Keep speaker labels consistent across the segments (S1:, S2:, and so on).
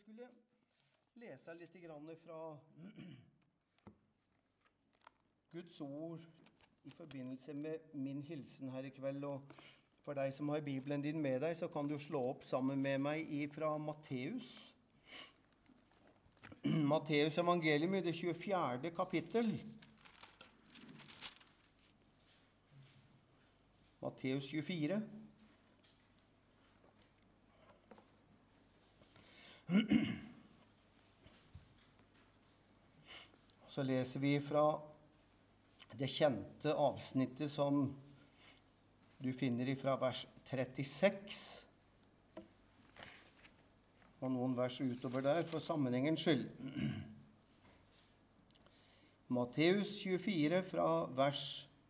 S1: skulle lese litt grann fra Guds ord i forbindelse med min hilsen her i kveld. Og for deg som har Bibelen din med deg, så kan du slå opp sammen med meg fra Matteus. Matteus evangelium i det 24. kapittel. Matteus 24. Så leser vi fra det kjente avsnittet som du finner fra vers 36, og noen vers utover der for sammenhengens skyld. Matteus 24 fra vers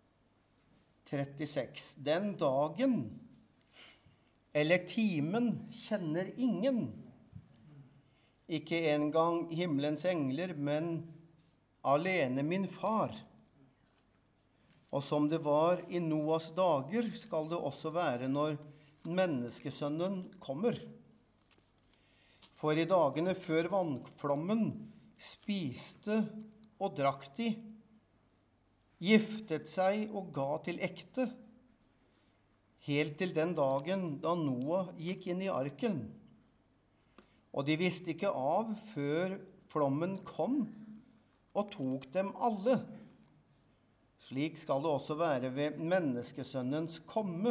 S1: 36. Den dagen eller timen kjenner ingen, ikke engang himmelens engler, men alene min far. Og som det var i Noas dager, skal det også være når menneskesønnen kommer. For i dagene før vannflommen spiste og drakk de, giftet seg og ga til ekte, helt til den dagen da Noah gikk inn i arken. Og de visste ikke av før flommen kom og tok dem alle. Slik skal det også være ved menneskesønnens komme.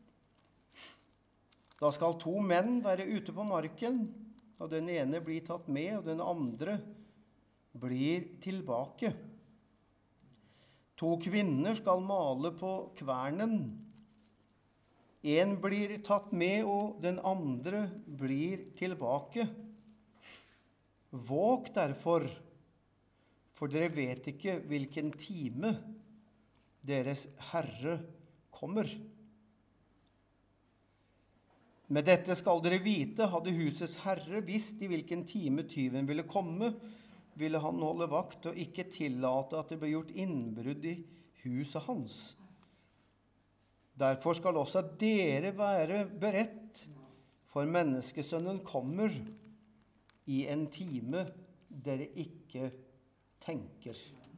S1: Da skal 2 menn være ute på marken, og den ene blir tatt med, og den andre blir tilbake. 2 kvinner skal male på kvernen. En blir tatt med, og den andre blir tilbake. Våg derfor, for dere vet ikke hvilken time deres Herre kommer. Med dette skal dere vite, hadde husets Herre visst i hvilken time tyven ville komme, ville han holde vakt og ikke tillate at det ble gjort innbrudd i huset hans. Derfor skal også dere være beredt, for menneskesønnen kommer i en time dere ikke tenker.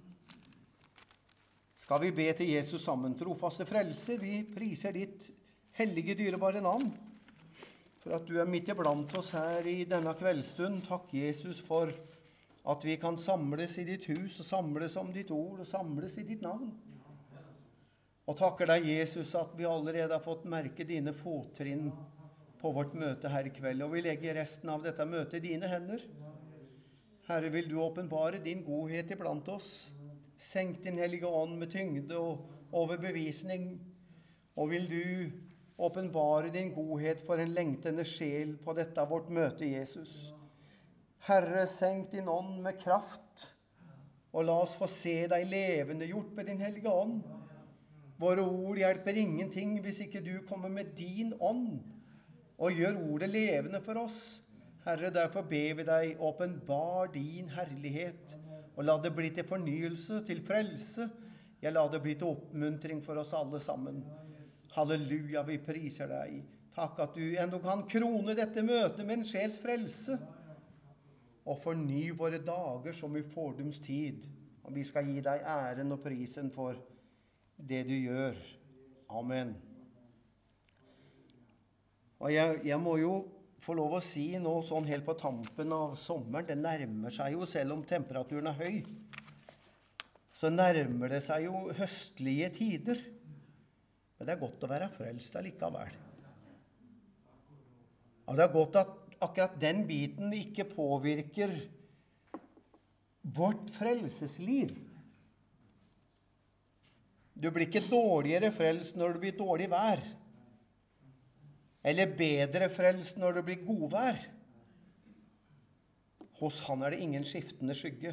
S1: Skal vi be til Jesus sammen, trofaste frelser, vi priser ditt hellige dyrebare navn, for at du er midt iblant oss her i denne kveldstund. Takk, Jesus, for at vi kan samles i ditt hus, og samles om ditt ord, og samles i ditt navn. Og takker deg, Jesus, at vi allerede har fått merke dine fottrinn på vårt møte her i kveld, og vi legger resten av dette møtet i dine hender. Herre, vil du åpenbare din godhet iblant oss? Senk din hellige ånd med tyngde og overbevisning, og vil du åpenbare din godhet for en lengtende sjel på dette vårt møte, Jesus. Herre, senk din ånd med kraft, og la oss få se deg levende gjort med din hellige ånd. Våre ord hjelper ingenting hvis ikke du kommer med din ånd og gjør ordet levende for oss. Herre, derfor ber vi deg, åpenbar din herlighet, og la det bli til fornyelse, til frelse. Ja, la det bli til oppmuntring for oss alle sammen. Halleluja, vi priser deg. Takk at du enda kan krone dette møtet med en sjels frelse, og forny våre dager som i fordums tid. Og vi skal gi deg æren og prisen for det du gjør. Amen. Og jeg må jo få lov å si nå sånn helt på tampen av sommeren, det nærmer seg jo, selv om temperaturen er høy, så nærmer det seg jo høstlige tider. Men det er godt å være frelst allikevel. Og det er godt at akkurat den biten ikke påvirker vårt frelsesliv. Du blir ikke dårligere frelst når det blir dårlig vær, eller bedre frelst når det blir godvær. Hos han er det ingen skiftende skygge.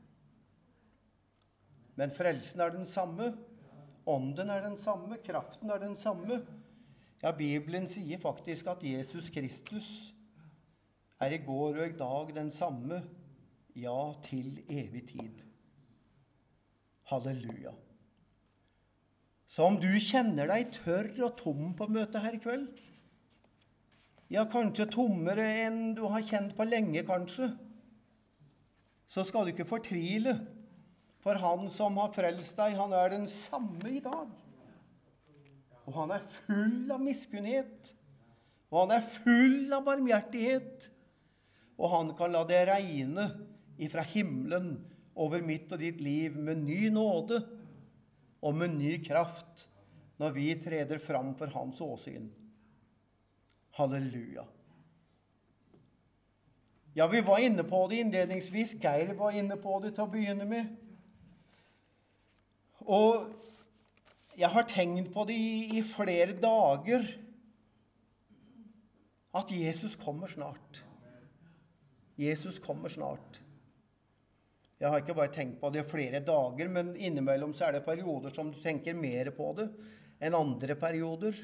S1: Men frelsen er den samme, ånden er den samme, kraften er den samme. Ja, Bibelen sier faktisk at Jesus Kristus er i går og i dag den samme, ja, til evig tid. Halleluja. Så om du kjenner deg tørr og tom på møtet her i kveld, ja, kanskje tommere enn du har kjent på lenge, kanskje, så skal du ikke fortvile. For han som har frelst deg, han er den samme i dag. Og han er full av miskunnhet. Og han er full av barmhjertighet. Og han kan la det regne ifra himmelen over mitt og ditt liv med ny nåde og med ny kraft når vi treder fram for hans åsyn. Halleluja. Ja, vi var inne på det innledningsvis. Geir var inne på det til å begynne med. Og jeg har tenkt på det i flere dager, at Jesus kommer snart. Jesus kommer snart. Jeg har ikke bare tenkt på det i flere dager, men innimellom så er det perioder som du tenker mer på det enn andre perioder.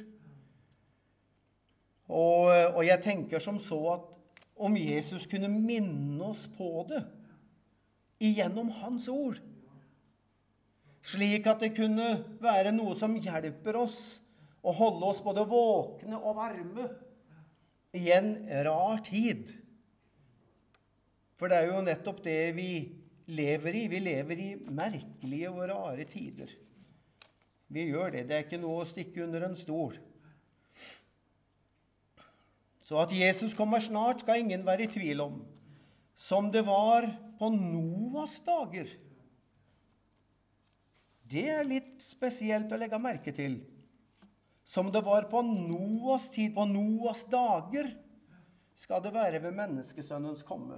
S1: Og jeg tenker som så at om Jesus kunne minne oss på det igjennom hans ord, slik at det kunne være noe som hjelper oss å holde oss både våkne og varme i en rar tid. For det er jo nettopp det vi lever i. Vi lever i merkelige og rare tider. Vi gjør det. Det er ikke noe å stikke under en stol. Så at Jesus kommer snart skal ingen være i tvil om. Som det var på Noas dager. Det er litt spesielt å legge merke til. Som det var på Noas tid, på Noas dager, skal det være ved menneskesønnens komme.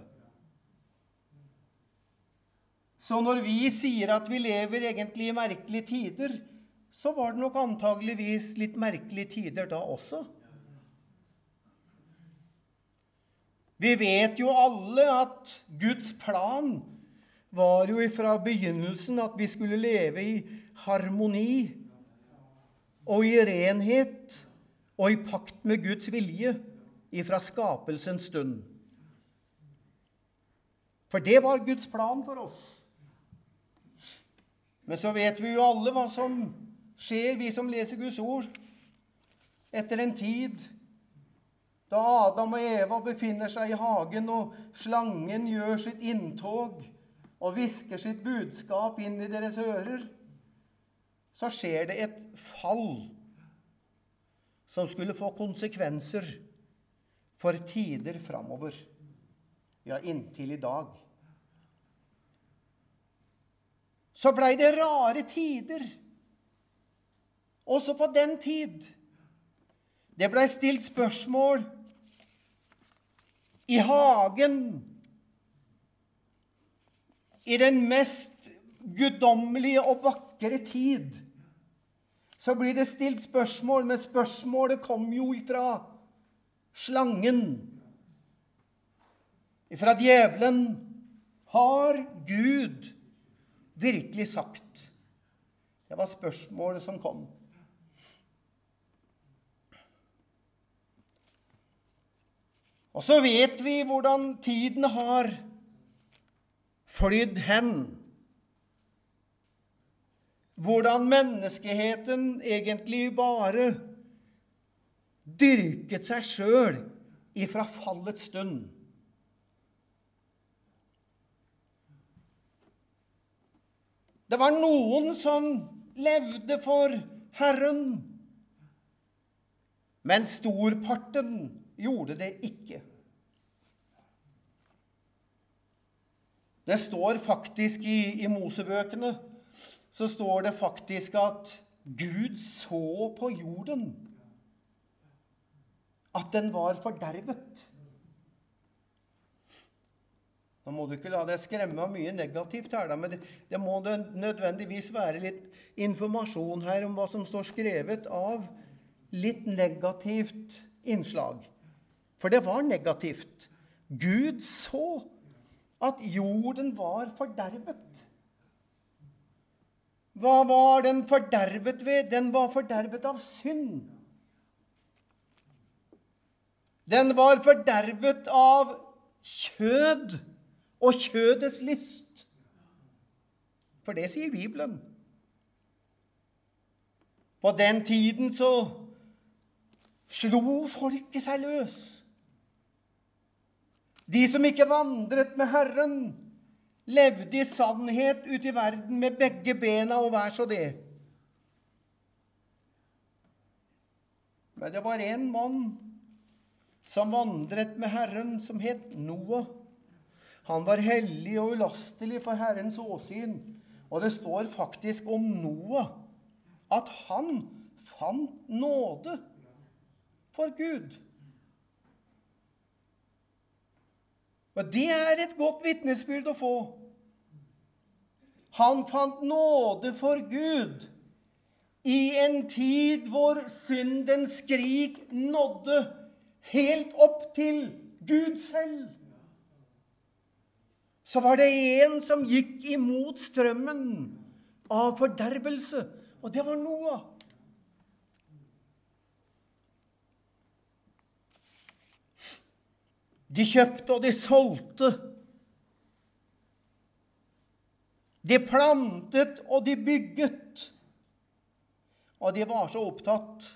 S1: Så når vi sier at vi lever egentlig i merkelige tider, så var det nok antageligvis litt merkelige tider da også. Vi vet jo alle at Guds plan var jo fra begynnelsen at vi skulle leve i harmoni og i renhet og i pakt med Guds vilje ifra skapelsens stund. For det var Guds plan for oss. Men så vet vi jo alle hva som skjer, vi som leser Guds ord, etter en tid da Adam og Eva befinner seg i hagen, og slangen gjør sitt inntog og hvisker sitt budskap inn i deres ører, så skjer det et fall som skulle få konsekvenser for tider framover, ja, inntil i dag. Så ble det rare tider, også på den tid. Det ble stilt spørsmål i hagen, i den mest guddommelige og vakre tid. Så blir det stilt spørsmål, men spørsmålet kom jo ifra slangen, ifra djevelen. Har Gud virkelig sagt? Det var spørsmålet som kom. Og så vet vi hvordan tiden har flydd hen. Hvordan menneskeheten egentlig bare dyrket seg selv ifra fallets stund. Det var noen som levde for Herren, men storparten gjorde det ikke. Det står faktisk i Mosebøkene, så står det faktisk at Gud så på jorden at den var fordervet. Nå må du ikke la deg skremme av mye negativt her, men det må nødvendigvis være litt informasjon her om hva som står skrevet av litt negativt innslag. For det var negativt. Gud så at jorden var fordervet. Hva var den fordervet ved? Den var fordervet av synd. Den var fordervet av kjød og kjødets lyst. For det sier Bibelen. På den tiden så slo folket seg løs. De som ikke vandret med Herren, levde i sannhet ute i verden med begge bena og hver så det. Men det var en mann som vandret med Herren, som het Noah. Han var hellig og ulastelig for Herrens åsyn, og det står faktisk om Noah at han fant nåde for Gud. Og det er et godt vitnesbyrd å få. Han fant nåde for Gud i en tid hvor syndens skrik nådde helt opp til Gud selv. Så var det en som gikk imot strømmen av fordervelse, og det var Noah. De kjøpte og de solgte. De plantet og de bygget. Og de var så opptatt.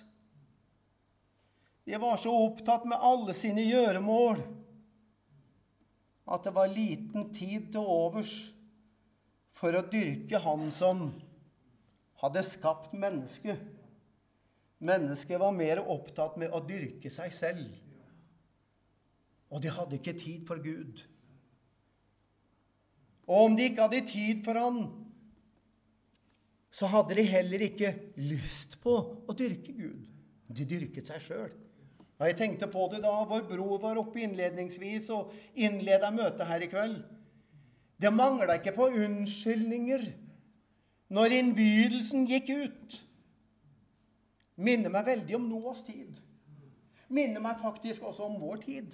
S1: De var så opptatt med alle sine gjøremål at det var liten tid til overs for å dyrke han som hadde skapt mennesket. Mennesket var mer opptatt med å dyrke seg selv. Og de hadde ikke tid for Gud. Og om de ikke hadde tid for han, så hadde de heller ikke lyst på å dyrke Gud. De dyrket seg selv. Og jeg tenkte på det da vår bror var oppe innledningsvis og innledet møtet her i kveld. Det manglet ikke på unnskyldninger når innbydelsen gikk ut. Minner meg veldig om Noahs tid. Minner meg faktisk også om vår tid.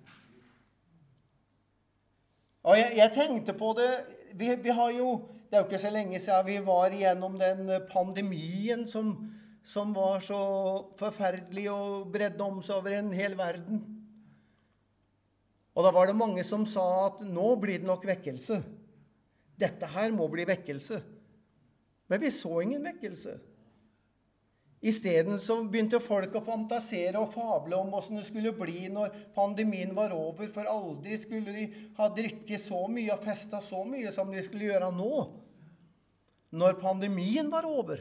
S1: Og jeg tenkte på det, vi har jo, det er jo ikke så lenge siden vi var igjennom den pandemien som var så forferdelig og bredde om seg over en hel verden. Og da var det mange som sa at nå blir det nok vekkelse. Dette her må bli vekkelse. Men vi så ingen vekkelse. I stedet så begynte folk å fantasere og fable om hvordan det skulle bli når pandemien var over, for aldri skulle de ha drikket så mye og festet så mye som de skulle gjøre nå, når pandemien var over.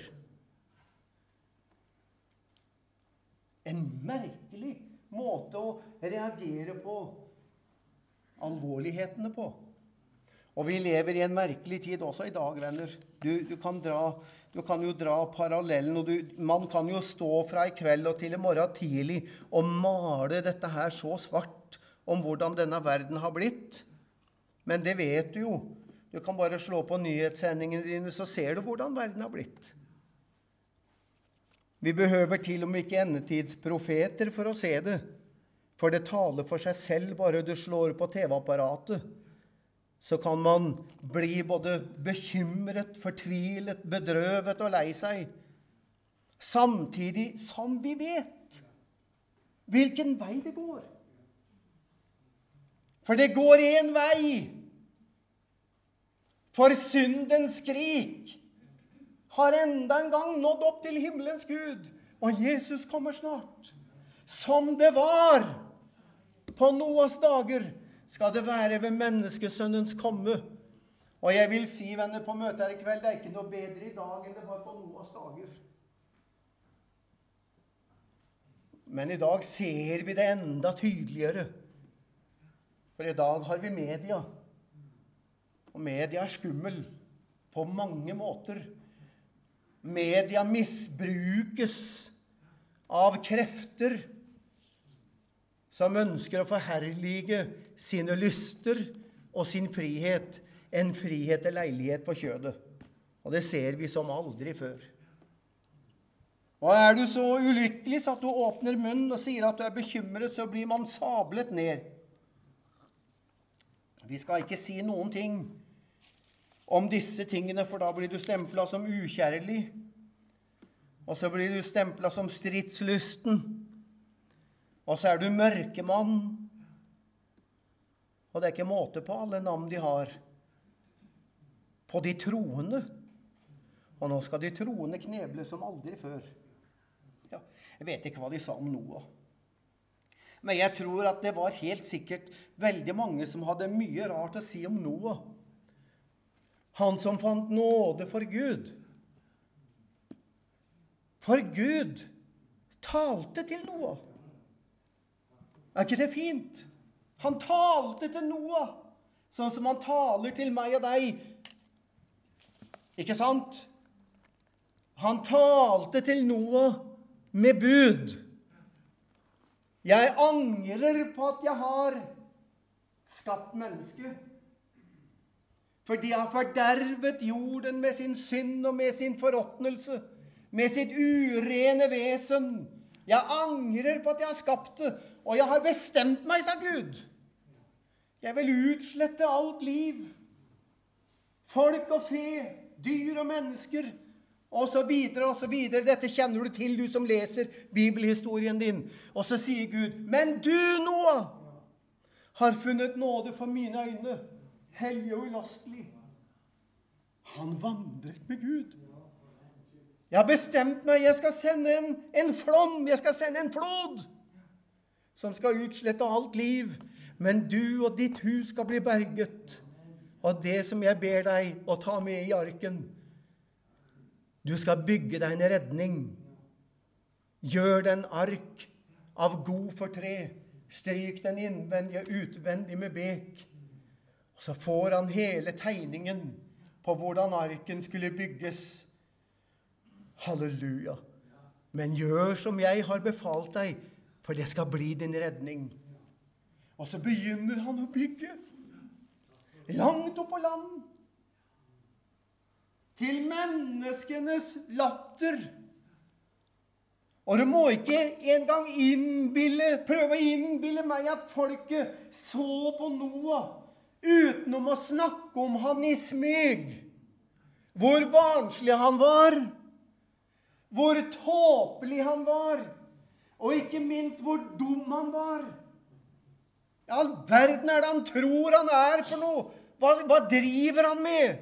S1: En merkelig måte å reagere på alvorlighetene på. Og vi lever i en merkelig tid også i dag, venner. Du kan jo dra parallellen, og man kan jo stå fra i kveld og til i morgen tidlig og male dette her så svart om hvordan denne verden har blitt. Men det vet du jo. Du kan bare slå på nyhetssendingene dine, så ser du hvordan verden har blitt. Vi behøver til og med ikke endetidsprofeter for å se det, for det taler for seg selv bare du slår på TV-apparatet. Så kan man bli både bekymret, fortvilet, bedrøvet og lei seg, samtidig som vi vet hvilken vei det går. For det går en vei, for syndens skrik har enda en gang nådd opp til himmelens Gud, og Jesus kommer snart. Som det var på Noahs dager, skal det være ved menneskesønnens komme. Og jeg vil si, venner, på møtet her i kveld, det er ikke noe bedre i dag enn det var på Noahs dager. Men i dag ser vi det enda tydeligere. For i dag har vi media. Og media er skummel på mange måter. Media misbrukes av krefter som ønsker å forherlige sine lyster og sin frihet, en frihet til leilighet på kjødet. Og det ser vi som aldri før. Og er du så ulykkelig så at du åpner munnen og sier at du er bekymret, så blir man sablet ned. Vi skal ikke si noen ting om disse tingene, for da blir du stemplet som ukjærlig, og så blir du stemplet som stridslysten, og så er du mørkemann, og det er ikke måte på alle navn de har på de troende, og nå skal de troende kneble som aldri før. Ja, jeg vet ikke hva de sa om Noah. Men jeg tror at det var helt sikkert veldig mange som hadde mye rart å si om Noah. Han som fant nåde for Gud. For Gud talte til Noah. Er ikke det fint? Han talte til Noah, sånn som han taler til meg og deg. Ikke sant? Han talte til Noah med bud. Jeg angrer på at jeg har skapt mennesket. Fordi jeg har fordervet jorden med sin synd og med sin forråtnelse, med sitt urene vesen. Jeg angrer på at jeg har skapt det, og jeg har bestemt meg, sa Gud. Jeg vil utslette alt liv. Folk og fe, dyr og mennesker, og så videre, og så videre. Dette kjenner du til, du som leser bibelhistorien din. Og så sier Gud, men du, Noah, har funnet nåde for mine øyne, hellig og ulastelig. Han vandret med Gud. Jeg har bestemt meg, jeg skal sende en flom, jeg skal sende en flod, som skal utslette alt liv. Men du og ditt hus skal bli berget. Og det som jeg ber deg å ta med i arken, du skal bygge deg en redning. Gjør den ark av god for tre. Stryk den innvendig og utvendig med bek. Og så får han hele tegningen på hvordan arken skulle bygges. Halleluja. Men gjør som jeg har befalt deg, for det skal bli din redning. Og så begynner han å bygge. Langt opp på land. Til menneskenes latter. Og du må ikke engang prøve å innbille meg at folket så på Noah utenom å snakke om han i smyg. Hvor barnslig han var. Hvor tåpelig han var. Og ikke minst hvor dum han var. I all verden er det han tror han er for noe. Hva driver han med?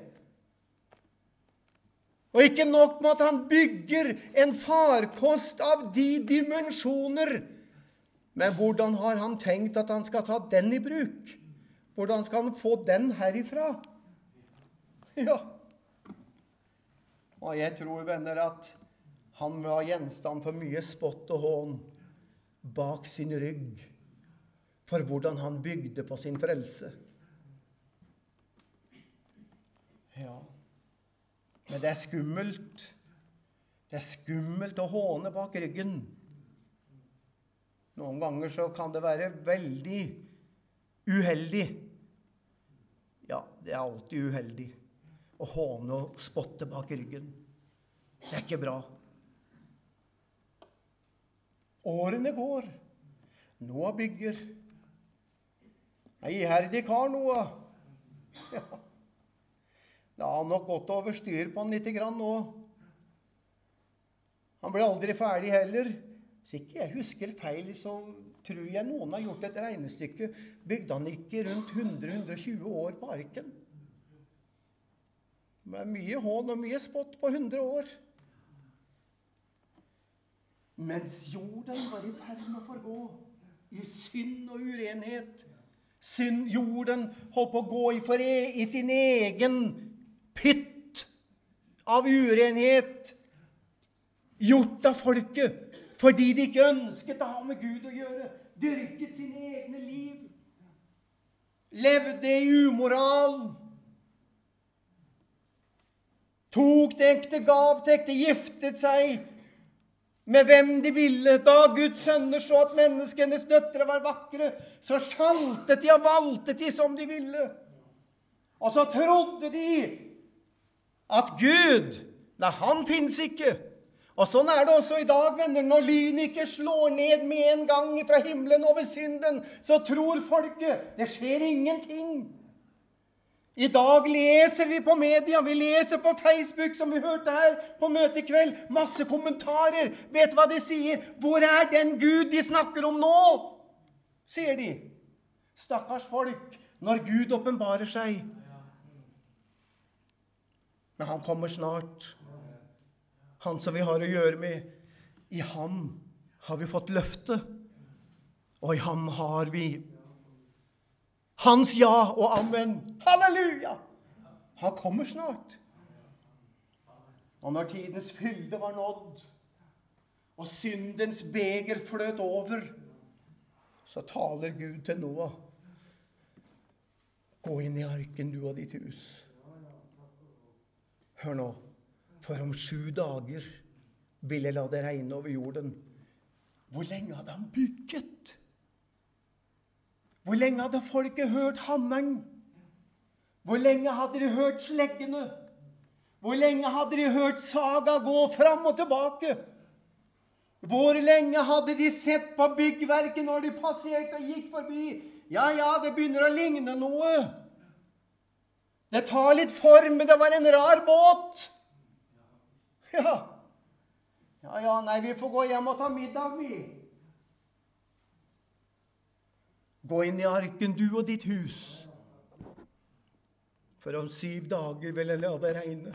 S1: Og ikke nok med at han bygger en farkost av de dimensjoner. Men hvordan har han tenkt at han skal ta den i bruk? Hvordan skal han få den herifra? Ja. Og jeg tror, venner, at han var gjenstand for mye spott og hån bak sin rygg. For hvordan han bygde på sin frelse. Ja. Men det er skummelt. Det er skummelt å håne bak ryggen. Noen ganger så kan det være veldig uheldig. Ja, det er alltid uheldig å håne og spotte bak ryggen. Det er ikke bra. Årene går. Noah bygger. Iherdig kar, Noah. Ja. Det har nok gått over styr på han litt grann nå. Han ble aldri ferdig heller. Hvis ikke jeg husker feil, så tror jeg noen har gjort et regnestykke. Bygde han ikke rundt 100-120 år på arken? Det ble mye hån og mye spott på 100 år. Mens jorden var i ferd med å forgå i synd og urenhet. Jorden holdt på å gå i sin egen pytt av urenhet, gjort av folket, fordi de ikke ønsket å ha med Gud å gjøre, dyrket sine egne liv, levde i umoral, tok dekte, gav dekte, giftet seg med hvem de ville. Da Guds sønner så at menneskenes døtre var vakre, så sjaltet de og valtet de som de ville. Og så trodde de at Gud, nei, han finnes ikke. Og sånn er det også i dag, venner. Når lynet ikke slår ned med en gang fra himmelen over synden, så tror folket, det skjer ingenting. I dag leser vi på media, vi leser på Facebook, som vi hørte her på møte i kveld, masse kommentarer. Vet du hva de sier? Hvor er den Gud de snakker om nå? Sier de. Stakkars folk, når Gud åpenbarer seg. Men han kommer snart. Han som vi har å gjøre med. I ham har vi fått løfte Og i ham har vi hans ja og amen. Halleluja! Han kommer snart. Og når tidens fylde var nådd, og syndens beger fløt over, så taler Gud til Noah. Gå inn i arken, du og ditt hus. Hør nå, for om 7 dager vil jeg la det regne over jorden. Hvor lenge hadde han bygget? Hvor lenge hadde folket hørt hammeren? Hvor lenge hadde de hørt sleggene? Hvor lenge hadde de hørt saga gå fram og tilbake? Hvor lenge hadde de sett på byggverket når de passerte og gikk forbi? Ja, det begynner å ligne noe. Det tar litt form, men det var en rar båt. Ja, nei, vi får gå hjem og ta middag, vi. Gå inn i arken, du og ditt hus. For om 7 dager vil jeg la det regne.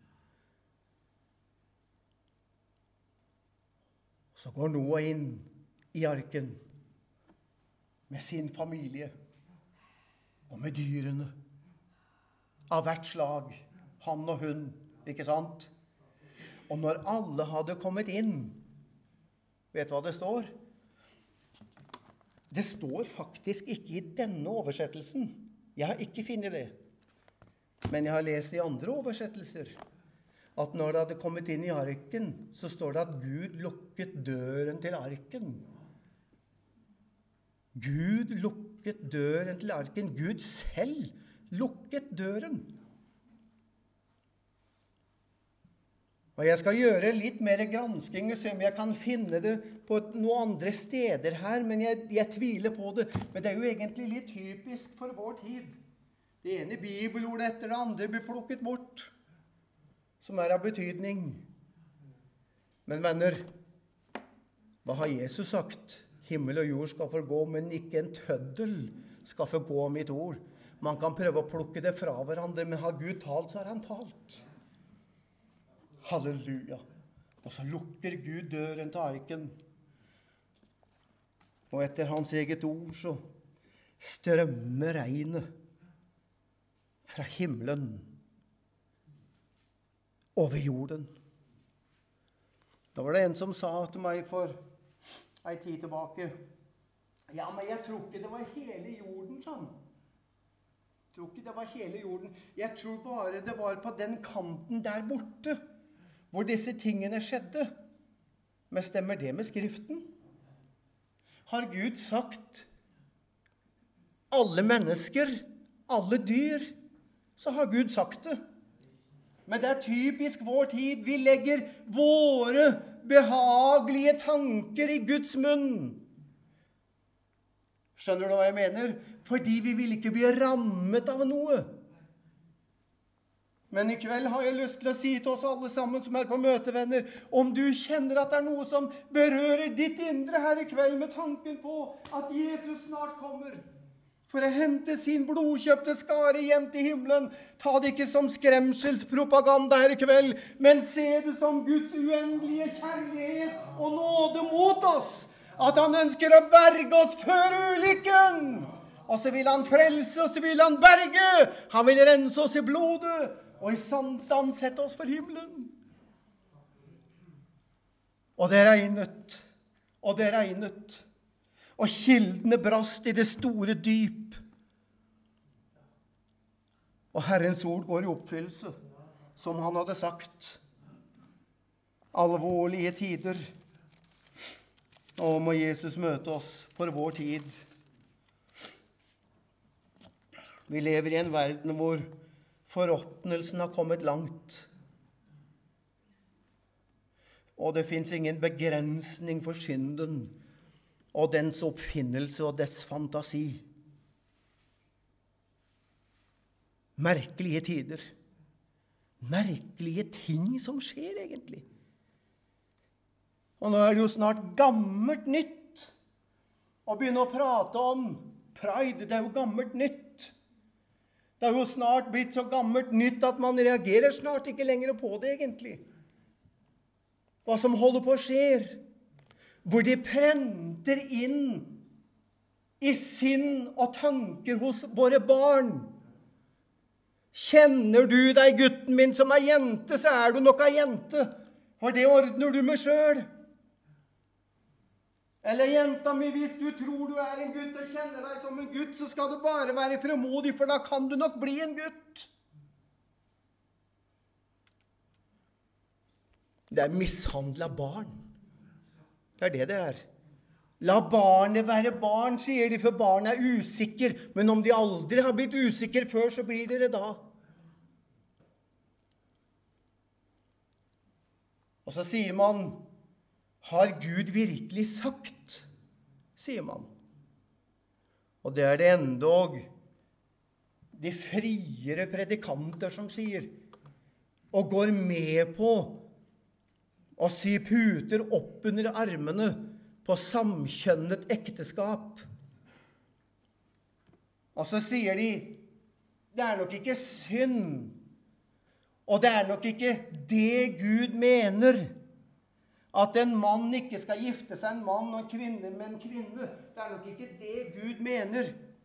S1: Så går Noah inn i arken med sin familie og med dyrene av hvert slag, han og hun, ikke sant? Og når alle hadde kommet inn, vet du hva det står? Det står faktisk ikke i denne oversettelsen. Jeg har ikke funnet det. Men jeg har lest i andre oversettelser at når det hadde kommet inn i arken, så står det at Gud lukket døren til arken. Gud lukket døren til arken. Gud selv lukket døren. Og jeg skal gjøre litt mer gransking og se om jeg kan finne det på noen andre steder her, men jeg tviler på det. Men det er jo egentlig litt typisk for vår tid. Det ene bibelordet etter det andre blir plukket bort, som er av betydning. Men venner, hva har Jesus sagt? Himmel og jord skal forgå, men ikke en tøddel skal forgå mitt ord. Man kan prøve å plukke det fra hverandre, men har Gud talt, så har han talt. Halleluja. Og så lukker Gud døren til arken. Og etter hans eget ord så strømmer regnet fra himmelen over jorden. Da var det en som sa til meg for en tid tilbake, ja, men jeg tror ikke det var hele jorden, sånn. Jeg tror ikke det var hele jorden. Jeg tror bare det var på den kanten der borte, hvor disse tingene skjedde. Men stemmer det med Skriften? Har Gud sagt alle mennesker, alle dyr, så har Gud sagt det. Men det er typisk vår tid. Vi legger våre behagelige tanker i Guds munn. Skjønner du hva jeg mener? Fordi vi vil ikke bli rammet av noe. Men i kveld har jeg lyst til å si til oss alle sammen som er på møtevenner, om du kjenner at det er noe som berører ditt indre her i kveld med tanken på at Jesus snart kommer for å hente sin blodkjøpte skare hjem til himmelen. Ta det ikke som skremselspropaganda her i kveld, men se det som Guds uendelige kjærlighet og nåde mot oss. At han ønsker å berge oss før ulykken. Og så vil han frelse, og så vil han berge. Han vil rense oss i blodet, og i stand sette oss for himmelen. Og det regnet, og det regnet. Og kildene brast i det store dyp. Og Herrens ord går i oppfyllelse, som han hadde sagt. Alvorlige tider. Og må Jesus møte oss for vår tid. Vi lever i en verden hvor forråtnelsen har kommet langt. Og det finnes ingen begrensning for synden og dens oppfinnelse og dets fantasi. Merkelige tider. Merkelige ting som skjer egentlig. Og nå er det jo snart gammelt nytt å begynne å prate om pride. Det er jo gammelt nytt. Det er jo snart blitt så gammelt nytt at man reagerer snart ikke lenger på det egentlig. Hva som holder på å skje. Hvor de prenter inn i sinn og tanker hos våre barn. Kjenner du deg, gutten min, som er jente, så er du nok en jente, for det ordner du med selv. Eller jenta mi, hvis du tror du er en gutt og kjenner deg som en gutt, så skal du bare være fremodig, for da kan du nok bli en gutt. Det er mishandlet barn. Det er det det er. La barnet være barn, sier de, for barnet er usikker. Men om de aldri har blitt usikker før, så blir det da. Og så sier man, har Gud virkelig sagt? Sier man. Og det er det endog de friere predikanter som sier, og går med på å sy puter opp under armene på samkjønnet ekteskap. Og så sier de, det er nok ikke synd, og det er nok ikke det Gud mener, at en mann ikke skal gifte seg en mann og en kvinne med en kvinne. Det er nok ikke det Gud mener.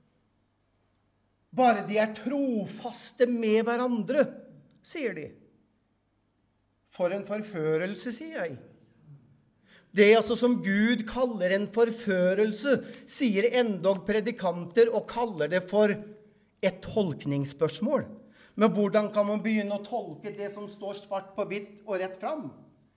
S1: Bare de er trofaste med hverandre, sier de. For en forførelse, sier jeg. Det altså som Gud kaller en forførelse, sier endog predikanter og kaller det for et tolkningsspørsmål. Men hvordan kan man begynne å tolke det som står svart på hvitt og rett fram?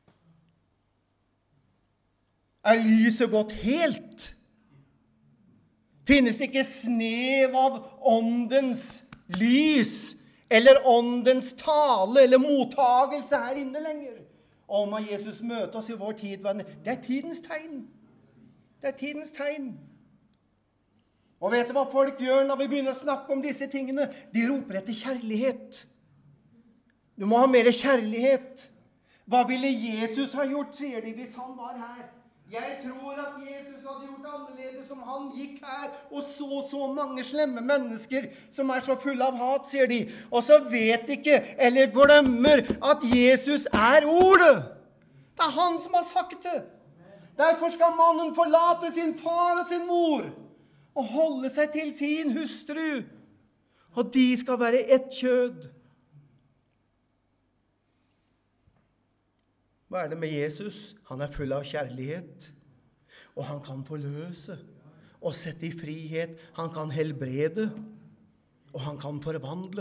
S1: Er lyset gått helt? Finnes ikke snev av åndens lys, eller åndens tale, eller mottagelse her inne lenger? Og må Jesus møte oss i vår tid, venner. Det er tidens tegn. Det er tidens tegn. Og vet du hva folk gjør når vi begynner å snakke om disse tingene? De roper etter kjærlighet. Du må ha mer kjærlighet. Hva ville Jesus ha gjort, sier de, hvis han var her? Jeg tror at Jesus hadde gjort annerledes som han gikk her og så mange slemme mennesker som er så fulle av hat, sier de. Og så vet ikke, eller glemmer, at Jesus er ordet. Det er han som har sagt det. Derfor skal mannen forlate sin far og sin mor og holde seg til sin hustru. Og de skal være ett kjød. Hva er det med Jesus? Han er full av kjærlighet, og han kan forløse og sette i frihet. Han kan helbrede, og han kan forvandle.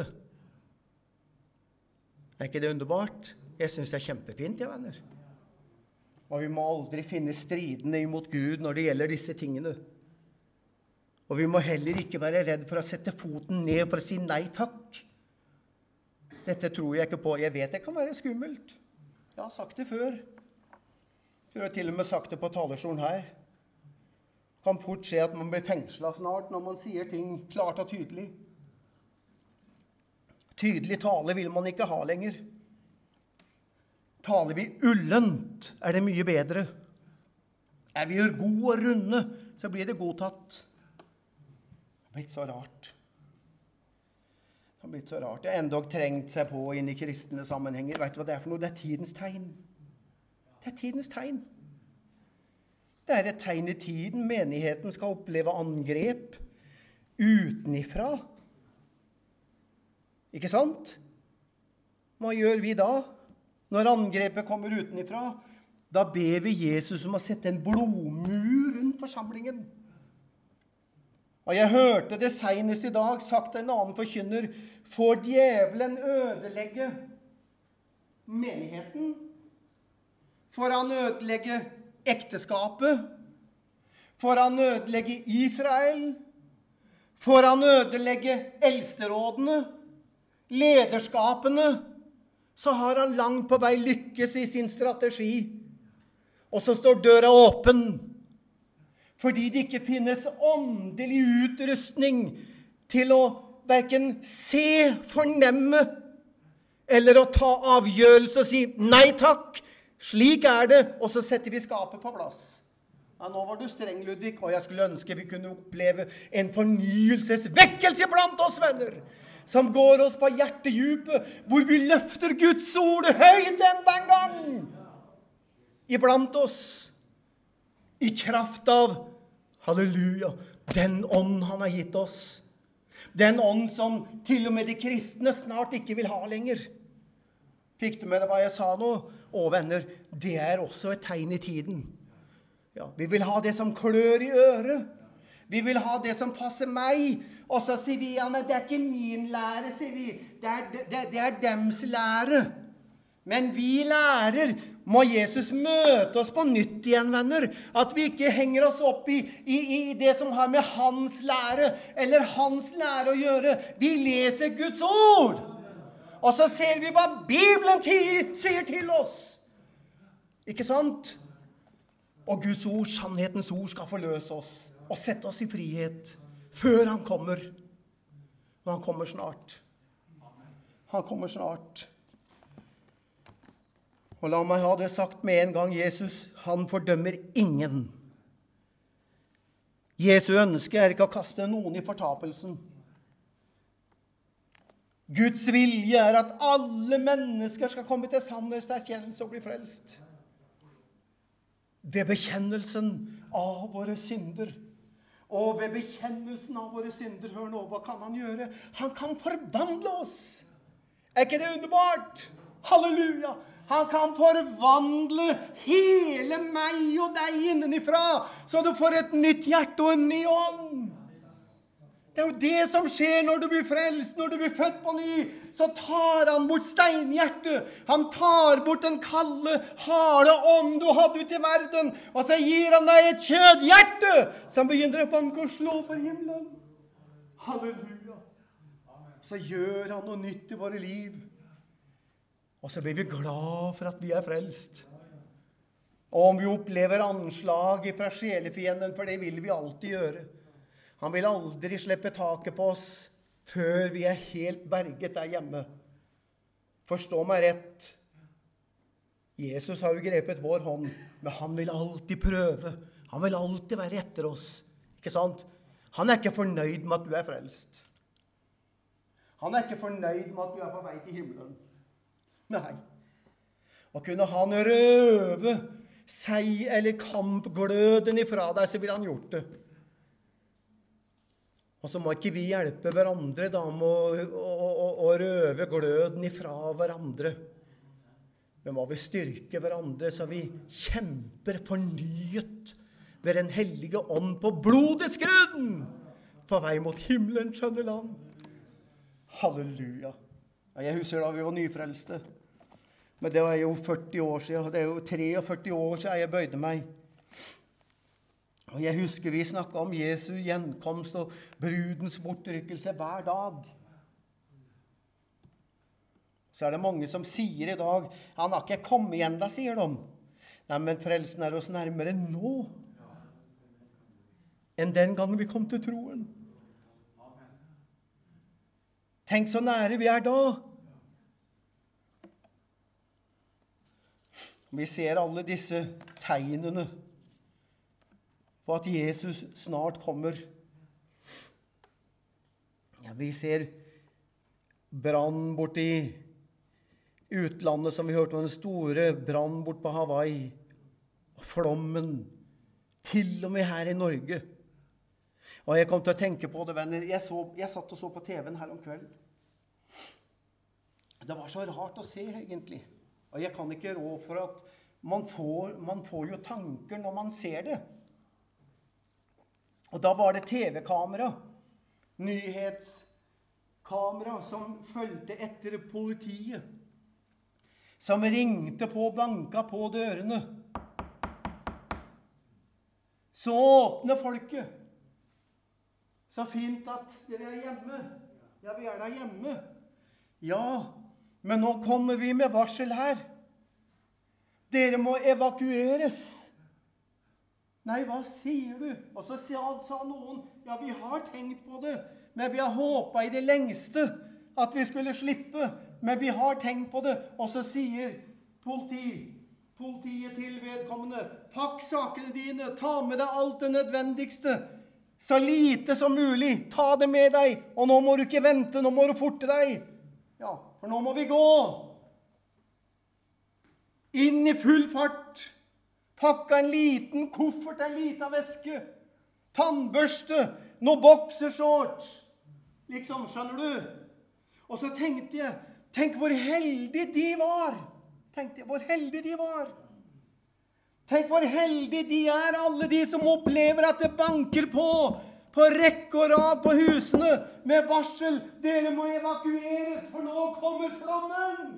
S1: Er ikke det underbart? Jeg synes det er kjempefint, ja, venner. Og vi må aldri finne stridende imot Gud når det gjelder disse tingene. Og vi må heller ikke være redd for å sette foten ned for å si nei takk. Dette tror jeg ikke på. Jeg vet det kan være skummelt. Jeg har sagt det før. Jeg har til og med sagt det på talerstolen her. Det kan fort skje at man blir fengslet snart når man sier ting klart og tydelig. Tydelig tale vil man ikke ha lenger. Taler vi ullent, er det mye bedre. Er vi gode og runde, så blir det godtatt. Det har blitt så rart. Det har blitt så rart. Det har endog trengt seg på inn i kristne sammenhenger. Vet du hva det er for noe? Det er tidens tegn. Det er tidens tegn. Det er et tegn i tiden. Menigheten skal oppleve angrep utenifra. Ikke sant? Hva gjør vi da? Når angrepet kommer utenifra, da ber vi Jesus om å sette en blodmur rundt forsamlingen. Og jeg hørte det senest i dag sagt en annen forkynner, får djevelen ødelegge menigheten? Får han ødelegge ekteskapet? Får han ødelegge Israel? Får han ødelegge eldsterådene? Lederskapene? Så har han langt på vei lykkes i sin strategi. Og så står døra åpen. Fordi det ikke finnes åndelig utrustning til å hverken se, fornemme, eller å ta avgjørelse og si nei takk, slik er det, og så setter vi skapet på plass. Ja, nå var du streng, Ludvig, og jeg skulle ønske vi kunne oppleve en fornyelsesvekkelse blant oss, venner, som går oss på hjertedjupet, hvor vi løfter Guds ord høyt enda en gang, iblant oss, i kraft av, halleluja, Den ånd han har gitt oss. Den ånd som til og med de kristne snart ikke vil ha lenger. Fikk du med deg hva jeg sa nå? Å, venner, det er også et tegn i tiden. Ja, vi vil ha det som klør i øret. Vi vil ha det som passer meg. Og så sier vi, ja, men det er ikke min lære, sier vi. Det er dems lære. Men vi lærer, må Jesus møte oss på nytt igjen, venner. At vi ikke henger oss opp i det som har med hans lære, eller hans lære å gjøre. Vi leser Guds ord. Og så ser vi hva Bibelen sier til oss. Ikke sant? Og Guds ord, sannhetens ord, skal forløse oss og sette oss i frihet før han kommer. Og han kommer snart. Han kommer snart. Og la meg ha det sagt med en gang, Jesus, han fordømmer ingen. Jesu ønske er ikke å kaste noen i fortapelsen. Guds vilje er at alle mennesker skal komme til sannhetserkjennelse og bli frelst. Ved bekjennelsen av våre synder. Og ved bekjennelsen av våre synder, hør nå, hva kan han gjøre? Han kan forvandle oss. Er ikke det underbart? Halleluja! Han kan forvandle hele meg og deg innenifra, så du får et nytt hjerte og en ny ånd. Det er jo det som skjer når du blir frelst, når du blir født på ny. Så tar han bort steinhjertet. Han tar bort den kalde, harde ånd du hadde ut i verden. Og så gir han deg et kjødhjerte som begynner å banke og slå for himmelen. Halleluja. Så gjør han noe nytt i våre liv. Og så blir vi glad for at vi er frelst. Og om vi opplever anslag fra sjelefienden, for det vil vi alltid gjøre. Han vil aldri slippe taket på oss før vi er helt berget der hjemme. Forstå meg rett. Jesus har jo grepet vår hånd, men han vil alltid prøve. Han vil alltid være etter oss. Ikke sant? Han er ikke fornøyd med at du er frelst. Han er ikke fornøyd med at du er på vei til himmelen. Nei. Og kunne han røve seg eller kampgløden ifra deg, så ville han gjort det. Og så må ikke vi hjelpe hverandre da med å røve gløden ifra hverandre. Men må vi styrke hverandre så vi kjemper fornyet ved den hellige ånd på blodets grunn på vei mot himmelen, skjønne land. Halleluja. Ja, jeg husker da vi var nyfrelste. Men det var jo 40 år siden. Det er jo 43 år siden jeg bøyde meg. Og jeg husker vi snakket om Jesu gjenkomst og brudens bortrykkelse hver dag. Så er det mange som sier i dag, han har ikke kommet igjen da, sier de. Nei, men frelsen er oss nærmere nå enn den gangen vi kom til troen. Tenk så nære vi er da. Vi ser alle disse tegnene på at Jesus snart kommer. Ja, vi ser brann bort i utlandet, som vi hørte om, den store brann bort på Hawaii. Og flommen, til og med her i Norge. Og jeg kom til å tenke på det, venner. Jeg satt og så på TV-en her om kvelden. Det var så rart å se, egentlig. Og jeg kan ikke rå for at man får jo tanker når man ser det. Og da var det TV-kamera, nyhetskamera, som følgte etter politiet. Som ringte på og banka på dørene. Så åpner folket. Så fint at dere er hjemme. Ja, vi er da hjemme. Ja, men nå kommer vi med varsel her. Dere må evakueres. Nei, hva sier du? Og så sa noen, ja, vi har tenkt på det, men vi har håpet i det lengste at vi skulle slippe, men vi har tenkt på det. Og så sier politiet til vedkommende, pakk sakene dine, ta med deg alt det nødvendigste, så lite som mulig, ta det med deg, og nå må du ikke vente, nå må du forte deg. Ja, for nå må vi gå. Inn i full fart. Pakka en liten koffert, en liten veske. tannbørste, noe boksershorts. Liksom, skjønner du? Og så tenkte jeg, tenk hvor heldige de var. Tenkte jeg, hvor heldige de var. Tenk hvor heldige de er, alle de som opplever at det banker på rekke og rad på husene, med varsel. Dere må evakueres, for nå kommer flommen.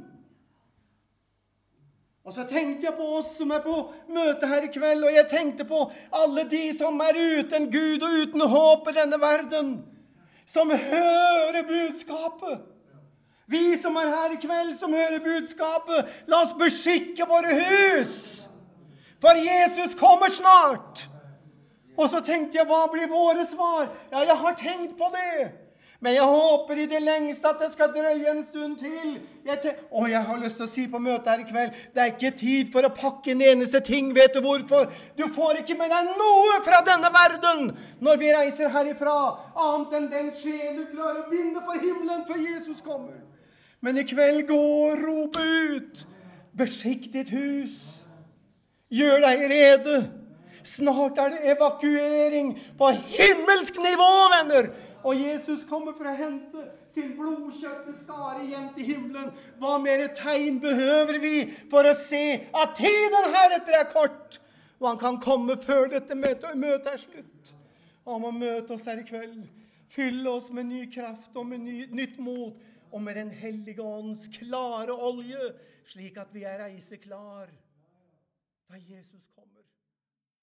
S1: Og så tenkte jeg på oss som er på møte her i kveld, og jeg tenkte på alle de som er uten Gud og uten håp i denne verden, som hører budskapet. Vi som er her i kveld, som hører budskapet, la oss beskikke våre hus, for Jesus kommer snart. Og så tenkte jeg, hva blir våre svar? Ja, jeg har tenkt på det. Men jeg håper i det lengste at det skal drøye en stund til. Jeg har lyst til å si på møtet her i kveld, det er ikke tid for å pakke en eneste ting, vet du hvorfor? Du får ikke med deg noe fra denne verden når vi reiser herifra, annet enn den sjel du klarer å binde for himmelen før Jesus kommer. Men i kveld gå og rope ut, beskikk ditt hus, gjør deg rede. Snart er det evakuering på himmelsk nivå, venner. Og Jesus kommer for å hente sin blodkjøpte skare hjem til himmelen. Hva mer tegn behøver vi for å se at tiden heretter er kort, og han kan komme før dette møtet er slutt. Han må møte oss her i kveld, fylle oss med ny kraft og med nytt mot, og med den hellige ånds klare olje, slik at vi er reiseklar da Jesus kommer.